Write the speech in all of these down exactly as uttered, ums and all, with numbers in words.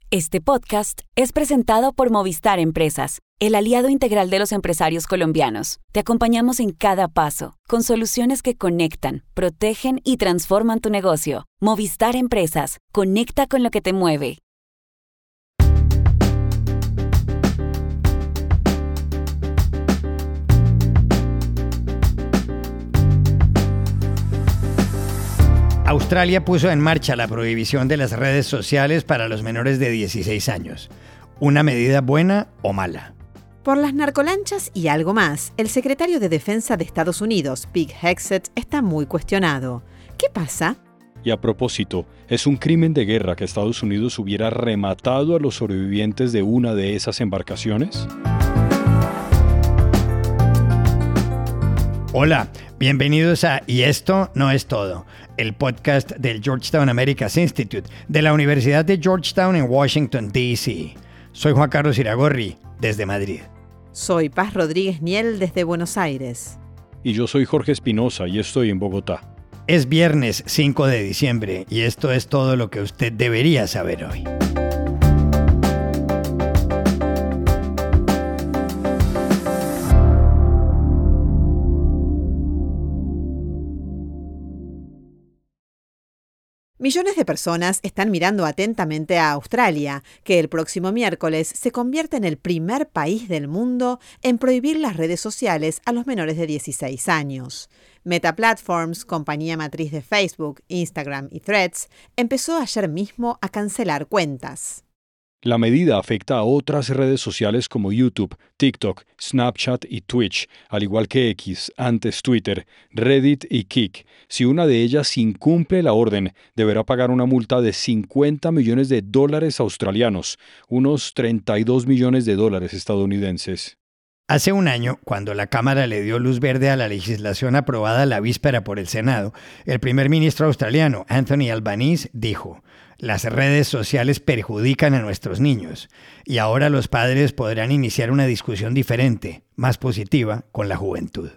Este podcast es presentado por Movistar Empresas, el aliado integral de los empresarios colombianos. Te acompañamos en cada paso, con soluciones que conectan, protegen y transforman tu negocio. Movistar Empresas, conecta con lo que te mueve. Australia puso en marcha la prohibición de las redes sociales para los menores de dieciséis años. ¿Una medida buena o mala? Por las narcolanchas y algo más, el secretario de Defensa de Estados Unidos, Pete Hegseth, está muy cuestionado. ¿Qué pasa? Y a propósito, ¿es un crimen de guerra que Estados Unidos hubiera rematado a los sobrevivientes de una de esas embarcaciones? Hola, bienvenidos a Y esto no es todo, el podcast del Georgetown Americas Institute de la Universidad de Georgetown en Washington, D C Soy Juan Carlos Iragorri, desde Madrid. Soy Paz Rodríguez Niel, desde Buenos Aires. Y yo soy Jorge Espinosa y estoy en Bogotá. Es viernes cinco de diciembre y esto es todo lo que usted debería saber hoy. Millones de personas están mirando atentamente a Australia, que el próximo miércoles se convierte en el primer país del mundo en prohibir las redes sociales a los menores de dieciséis años. Meta Platforms, compañía matriz de Facebook, Instagram y Threads, empezó ayer mismo a cancelar cuentas. La medida afecta a otras redes sociales como YouTube, TikTok, Snapchat y Twitch, al igual que X, antes Twitter, Reddit y Kik. Si una de ellas incumple la orden, deberá pagar una multa de cincuenta millones de dólares australianos, unos treinta y dos millones de dólares estadounidenses. Hace un año, cuando la Cámara le dio luz verde a la legislación aprobada la víspera por el Senado, el primer ministro australiano, Anthony Albanese, dijo: las redes sociales perjudican a nuestros niños y ahora los padres podrán iniciar una discusión diferente, más positiva, con la juventud.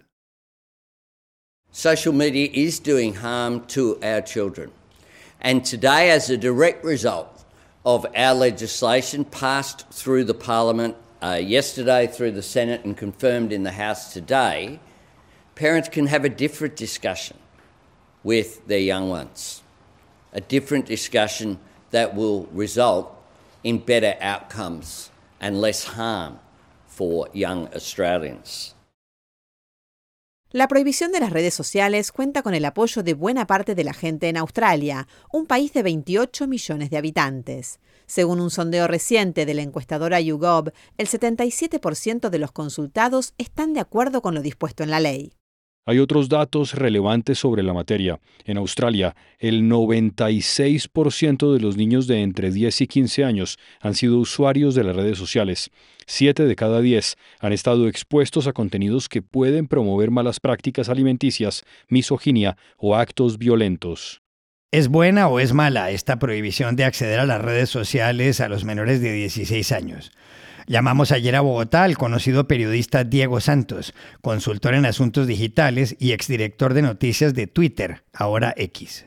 Social media is doing harm to our children. And today, as a direct result of our legislation passed through the Parliament uh, yesterday, through the Senate and confirmed in the House today, parents can have a different discussion with their young ones. A different discussion that will result in better outcomes and less harm for young Australians. La prohibición de las redes sociales cuenta con el apoyo de buena parte de la gente en Australia, un país de veintiocho millones de habitantes. Según un sondeo reciente de la encuestadora YouGov, el setenta y siete por ciento de los consultados están de acuerdo con lo dispuesto en la ley. Hay otros datos relevantes sobre la materia. En Australia, el noventa y seis por ciento de los niños de entre diez y quince años han sido usuarios de las redes sociales. Siete de cada diez han estado expuestos a contenidos que pueden promover malas prácticas alimenticias, misoginia o actos violentos. ¿Es buena o es mala esta prohibición de acceder a las redes sociales a los menores de dieciséis años? Llamamos ayer a Bogotá al conocido periodista Diego Santos, consultor en asuntos digitales y exdirector de noticias de Twitter, ahora X.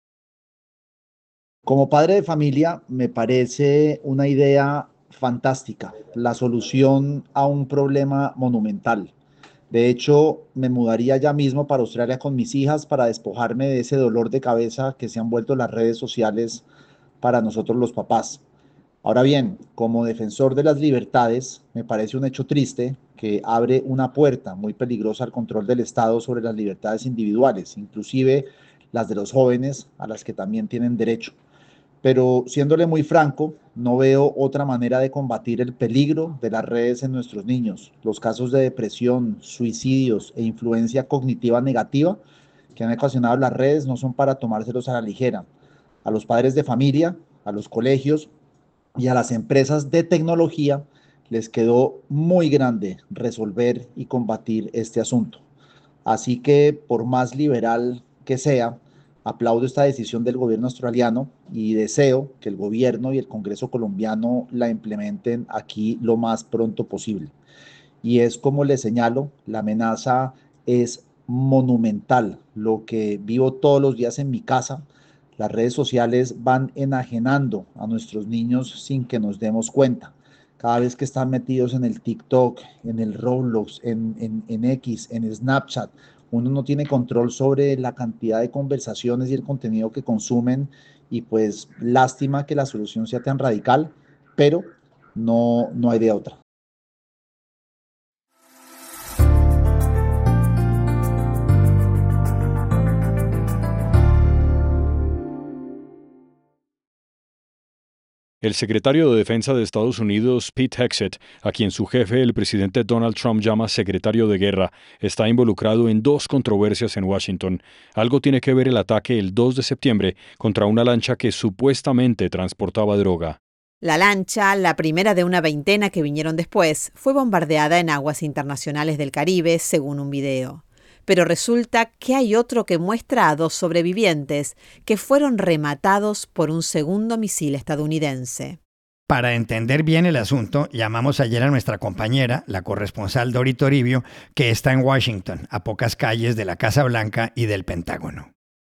Como padre de familia, me parece una idea fantástica, la solución a un problema monumental. De hecho, me mudaría ya mismo para Australia con mis hijas para despojarme de ese dolor de cabeza que se han vuelto las redes sociales para nosotros los papás. Ahora bien, como defensor de las libertades, me parece un hecho triste que abre una puerta muy peligrosa al control del Estado sobre las libertades individuales, inclusive las de los jóvenes, a las que también tienen derecho. Pero siéndole muy franco, no veo otra manera de combatir el peligro de las redes en nuestros niños. Los casos de depresión, suicidios e influencia cognitiva negativa que han ocasionado las redes no son para tomárselos a la ligera. A los padres de familia, a los colegios y a las empresas de tecnología les quedó muy grande resolver y combatir este asunto. Así que, por más liberal que sea, aplaudo esta decisión del gobierno australiano y deseo que el gobierno y el Congreso colombiano la implementen aquí lo más pronto posible. Y es como les señalo, la amenaza es monumental. Lo que vivo todos los días en mi casa, Las redes sociales van enajenando a nuestros niños sin que nos demos cuenta. Cada vez que están metidos en el TikTok, en el Roblox, en, en, en X, en Snapchat, uno no tiene control sobre la cantidad de conversaciones y el contenido que consumen, y pues lástima que la solución sea tan radical, pero no, no hay de otra. El secretario de Defensa de Estados Unidos, Pete Hegseth, a quien su jefe, el presidente Donald Trump, llama secretario de guerra, está involucrado en dos controversias en Washington. Algo tiene que ver el ataque el dos de septiembre contra una lancha que supuestamente transportaba droga. La lancha, la primera de una veintena que vinieron después, fue bombardeada en aguas internacionales del Caribe, según un video. Pero resulta que hay otro que muestra a dos sobrevivientes que fueron rematados por un segundo misil estadounidense. Para entender bien el asunto, llamamos ayer a nuestra compañera, la corresponsal Dori Toribio, que está en Washington, a pocas calles de la Casa Blanca y del Pentágono.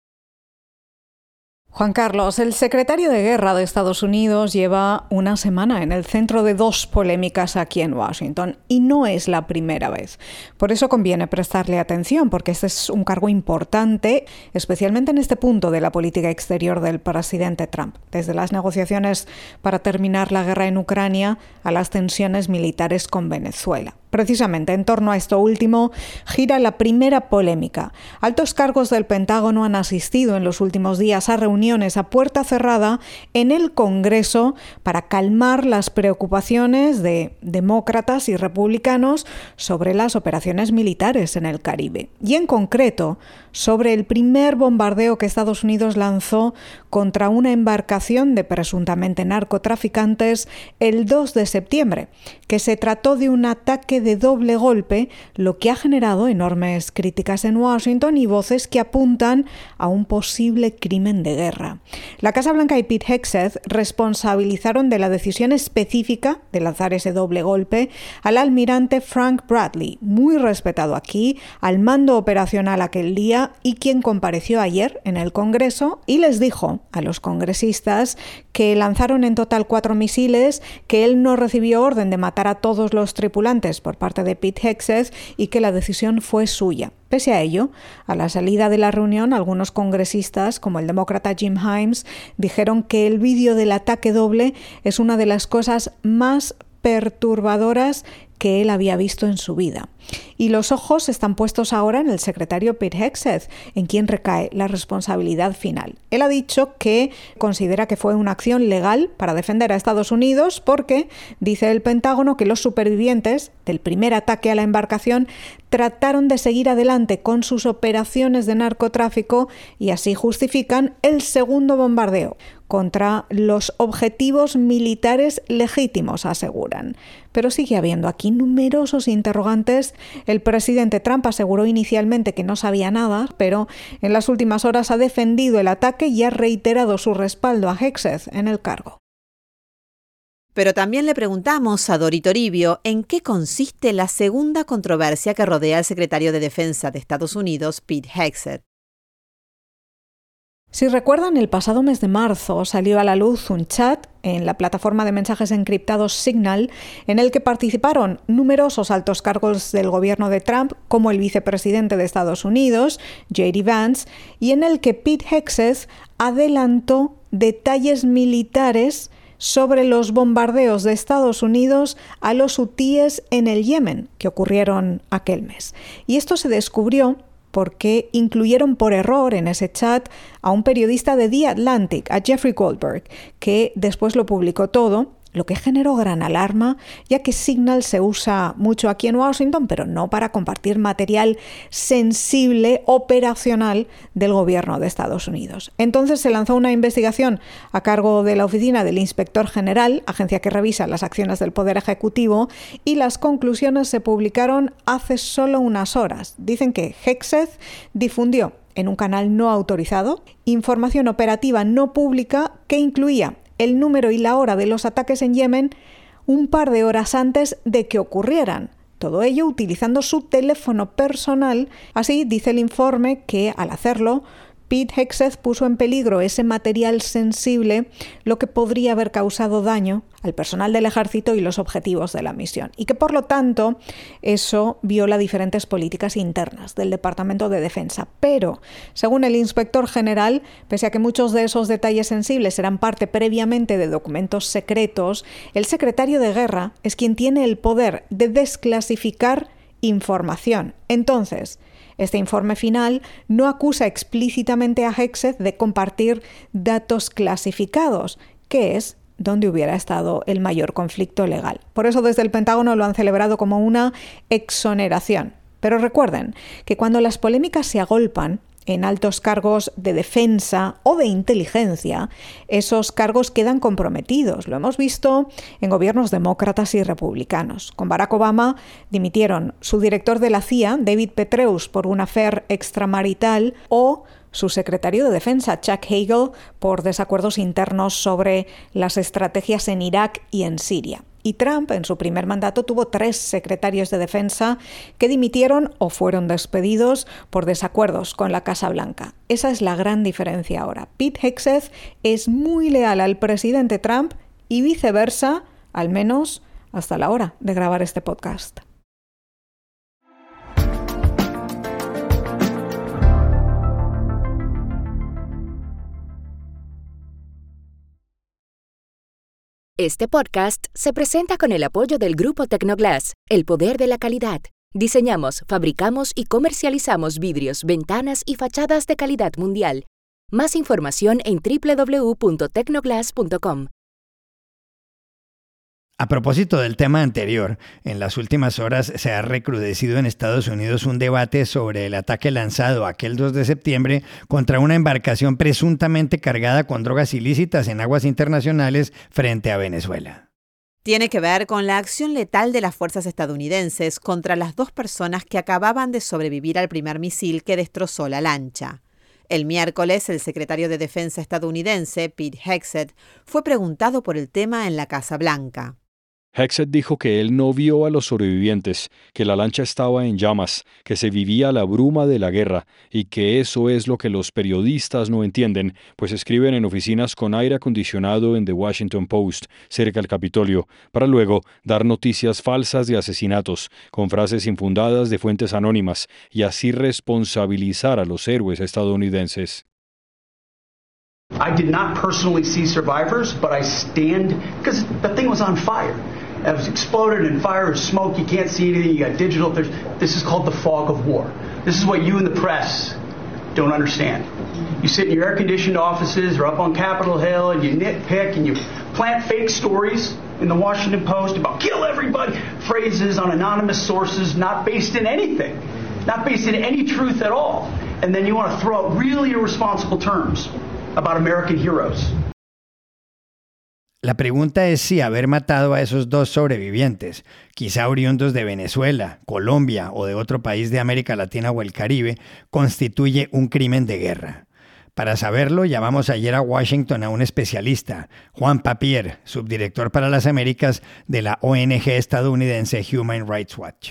Juan Carlos, el secretario de Guerra de Estados Unidos lleva una semana en el centro de dos polémicas aquí en Washington, y no es la primera vez. Por eso conviene prestarle atención, porque este es un cargo importante, especialmente en este punto de la política exterior del presidente Trump, desde las negociaciones para terminar la guerra en Ucrania a las tensiones militares con Venezuela. Precisamente en torno a esto último gira la primera polémica. Altos cargos del Pentágono han asistido en los últimos días a reuniones a puerta cerrada en el Congreso para calmar las preocupaciones de demócratas y republicanos sobre las operaciones militares en el Caribe. Y en concreto, sobre el primer bombardeo que Estados Unidos lanzó contra una embarcación de presuntamente narcotraficantes el dos de septiembre, que se trató de un ataque de doble golpe, lo que ha generado enormes críticas en Washington y voces que apuntan a un posible crimen de guerra. La Casa Blanca y Pete Hegseth responsabilizaron de la decisión específica de lanzar ese doble golpe al almirante Frank Bradley, muy respetado aquí, al mando operacional aquel día y quien compareció ayer en el Congreso y les dijo a los congresistas que lanzaron en total cuatro misiles, que él no recibió orden de matar a todos los tripulantes por parte de Pete Hegseth y que la decisión fue suya. Pese a ello, a la salida de la reunión, algunos congresistas, como el demócrata Jim Himes, dijeron que el vídeo del ataque doble es una de las cosas más perturbadoras que él había visto en su vida. Y los ojos están puestos ahora en el secretario Pete Hegseth, en quien recae la responsabilidad final. Él ha dicho que considera que fue una acción legal para defender a Estados Unidos porque, dice el Pentágono, que los supervivientes del primer ataque a la embarcación trataron de seguir adelante con sus operaciones de narcotráfico y así justifican el segundo bombardeo contra los objetivos militares legítimos, aseguran. Pero sigue habiendo aquí numerosos interrogantes. El presidente Trump aseguró inicialmente que no sabía nada, pero en las últimas horas ha defendido el ataque y ha reiterado su respaldo a Hegseth en el cargo. Pero también le preguntamos a Dori Toribio en qué consiste la segunda controversia que rodea al secretario de Defensa de Estados Unidos, Pete Hegseth. Si recuerdan, el pasado mes de marzo salió a la luz un chat en la plataforma de mensajes encriptados Signal, en el que participaron numerosos altos cargos del gobierno de Trump, como el vicepresidente de Estados Unidos, J D Vance, y en el que Pete Hegseth adelantó detalles militares sobre los bombardeos de Estados Unidos a los hutíes en el Yemen, que ocurrieron aquel mes. Y esto se descubrió porque incluyeron por error en ese chat a un periodista de The Atlantic, a Jeffrey Goldberg, que después lo publicó todo, lo que generó gran alarma, ya que Signal se usa mucho aquí en Washington, pero no para compartir material sensible, operacional del gobierno de Estados Unidos. Entonces se lanzó una investigación a cargo de la Oficina del Inspector General, agencia que revisa las acciones del Poder Ejecutivo, y las conclusiones se publicaron hace solo unas horas. Dicen que Hegseth difundió en un canal no autorizado información operativa no pública que incluía el número y la hora de los ataques en Yemen un par de horas antes de que ocurrieran. Todo ello utilizando su teléfono personal. Así dice el informe que al hacerlo Pete Hegseth puso en peligro ese material sensible, lo que podría haber causado daño al personal del ejército y los objetivos de la misión, y que por lo tanto eso viola diferentes políticas internas del Departamento de Defensa. Pero, según el inspector general, pese a que muchos de esos detalles sensibles eran parte previamente de documentos secretos, el secretario de Guerra es quien tiene el poder de desclasificar información. Entonces, este informe final no acusa explícitamente a Hegseth de compartir datos clasificados, que es donde hubiera estado el mayor conflicto legal. Por eso desde el Pentágono lo han celebrado como una exoneración. Pero recuerden que cuando las polémicas se agolpan en altos cargos de defensa o de inteligencia, esos cargos quedan comprometidos. Lo hemos visto en gobiernos demócratas y republicanos. Con Barack Obama dimitieron su director de la C I A, David Petraeus, por un affair extramarital, o su secretario de Defensa, Chuck Hagel, por desacuerdos internos sobre las estrategias en Irak y en Siria. Y Trump, en su primer mandato, tuvo tres secretarios de Defensa que dimitieron o fueron despedidos por desacuerdos con la Casa Blanca. Esa es la gran diferencia ahora. Pete Hegseth es muy leal al presidente Trump y viceversa, al menos hasta la hora de grabar este podcast. Este podcast se presenta con el apoyo del Grupo Tecnoglass, el poder de la calidad. Diseñamos, fabricamos y comercializamos vidrios, ventanas y fachadas de calidad mundial. Más información en doble u doble u doble u punto tecnoglass punto com. A propósito del tema anterior, en las últimas horas se ha recrudecido en Estados Unidos un debate sobre el ataque lanzado aquel dos de septiembre contra una embarcación presuntamente cargada con drogas ilícitas en aguas internacionales frente a Venezuela. Tiene que ver con la acción letal de las fuerzas estadounidenses contra las dos personas que acababan de sobrevivir al primer misil que destrozó la lancha. El miércoles, el secretario de Defensa estadounidense, Pete Hegseth, fue preguntado por el tema en la Casa Blanca. Hegseth dijo que él no vio a los sobrevivientes, que la lancha estaba en llamas, que se vivía la bruma de la guerra y que eso es lo que los periodistas no entienden, pues escriben en oficinas con aire acondicionado en The Washington Post, cerca del Capitolio, para luego dar noticias falsas de asesinatos, con frases infundadas de fuentes anónimas, y así responsabilizar a los héroes estadounidenses. I did not personally see survivors, but I stand, because the thing was on fire. It was exploded and fire and smoke. You can't see anything. You got digital. There's, this is called the fog of war. This is what you in the press don't understand. You sit in your air-conditioned offices or up on Capitol Hill and you nitpick and you plant fake stories in the Washington Post about kill everybody, phrases on anonymous sources not based in anything, not based in any truth at all. And then you want to throw out really irresponsible terms about American heroes. La pregunta es si haber matado a esos dos sobrevivientes, quizá oriundos de Venezuela, Colombia o de otro país de América Latina o el Caribe, constituye un crimen de guerra. Para saberlo, llamamos ayer a Washington a un especialista, Juan Papier, subdirector para las Américas de la O N G estadounidense Human Rights Watch.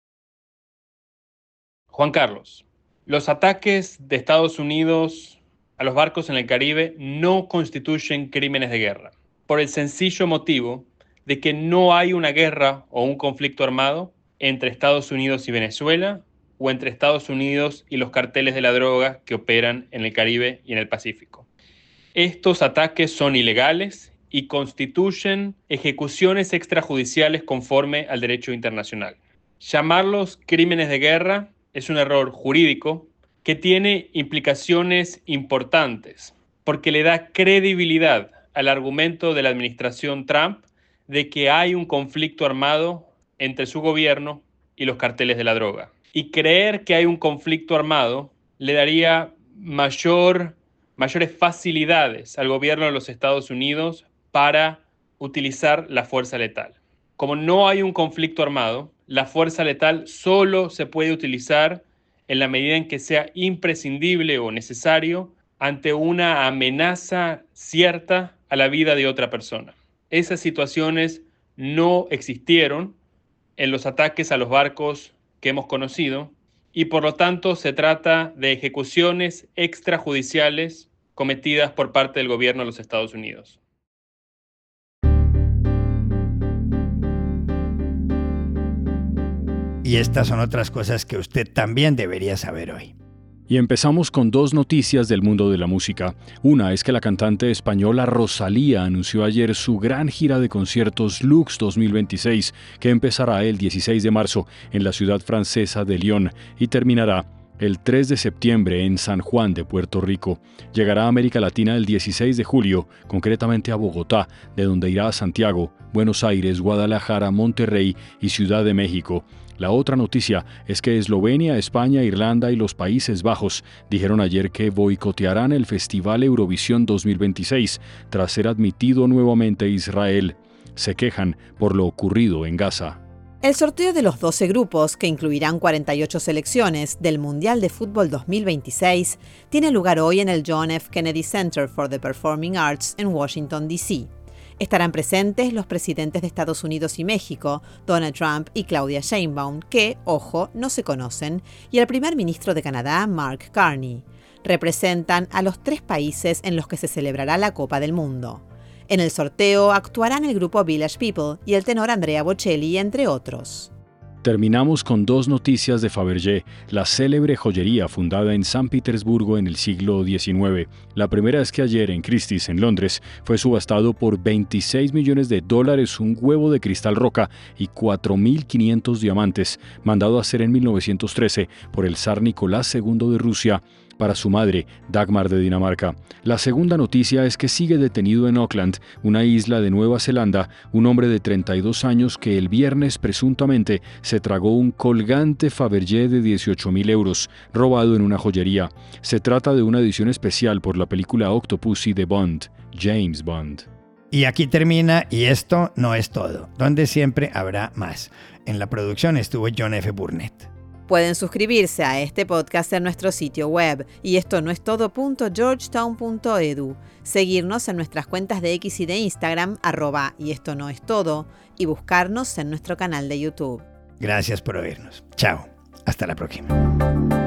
Juan Carlos, los ataques de Estados Unidos a los barcos en el Caribe no constituyen crímenes de guerra, por el sencillo motivo de que no hay una guerra o un conflicto armado entre Estados Unidos y Venezuela o entre Estados Unidos y los carteles de la droga que operan en el Caribe y en el Pacífico. Estos ataques son ilegales y constituyen ejecuciones extrajudiciales conforme al derecho internacional. Llamarlos crímenes de guerra es un error jurídico que tiene implicaciones importantes porque le da credibilidad al argumento de la administración Trump de que hay un conflicto armado entre su gobierno y los carteles de la droga. Y creer que hay un conflicto armado le daría mayor, mayores facilidades al gobierno de los Estados Unidos para utilizar la fuerza letal. Como no hay un conflicto armado, la fuerza letal solo se puede utilizar en la medida en que sea imprescindible o necesario ante una amenaza cierta a la vida de otra persona. Esas situaciones no existieron en los ataques a los barcos que hemos conocido y por lo tanto se trata de ejecuciones extrajudiciales cometidas por parte del gobierno de los Estados Unidos. Y estas son otras cosas que usted también debería saber hoy. Y empezamos con dos noticias del mundo de la música. Una es que la cantante española Rosalía anunció ayer su gran gira de conciertos Lux dos mil veintiséis, que empezará el dieciséis de marzo en la ciudad francesa de Lyon y terminará el tres de septiembre en San Juan de Puerto Rico. Llegará a América Latina el dieciséis de julio, concretamente a Bogotá, de donde irá a Santiago, Buenos Aires, Guadalajara, Monterrey y Ciudad de México. La otra noticia es que Eslovenia, España, Irlanda y los Países Bajos dijeron ayer que boicotearán el Festival Eurovisión dos mil veintiséis tras ser admitido nuevamente Israel. Se quejan por lo ocurrido en Gaza. El sorteo de los doce grupos, que incluirán cuarenta y ocho selecciones del Mundial de Fútbol dos mil veintiséis, tiene lugar hoy en el John F. Kennedy Center for the Performing Arts en Washington, D C Estarán presentes los presidentes de Estados Unidos y México, Donald Trump y Claudia Sheinbaum, que, ojo, no se conocen, y el primer ministro de Canadá, Mark Carney. Representan a los tres países en los que se celebrará la Copa del Mundo. En el sorteo actuarán el grupo Village People y el tenor Andrea Bocelli, entre otros. Terminamos con dos noticias de Fabergé, la célebre joyería fundada en San Petersburgo en el siglo diecinueve. La primera es que ayer en Christie's, en Londres, fue subastado por veintiséis millones de dólares un huevo de cristal roca y cuatro mil quinientos diamantes, mandado a hacer en mil novecientos trece por el zar Nicolás segundo de Rusia, para su madre, Dagmar de Dinamarca. La segunda noticia es que sigue detenido en Auckland, una isla de Nueva Zelanda, un hombre de treinta y dos años que el viernes presuntamente se tragó un colgante Fabergé de dieciocho mil euros, robado en una joyería. Se trata de una edición especial por la película Octopussy de Bond, James Bond. Y aquí termina Y esto no es todo, donde siempre habrá más. En la producción estuvo John F. Burnett. Pueden suscribirse a este podcast en nuestro sitio web y esto no es todo punto georgetown punto edu, seguirnos en nuestras cuentas de X y de Instagram, arroba y esto no es todo, y buscarnos en nuestro canal de YouTube. Gracias por oírnos. Chao. Hasta la próxima.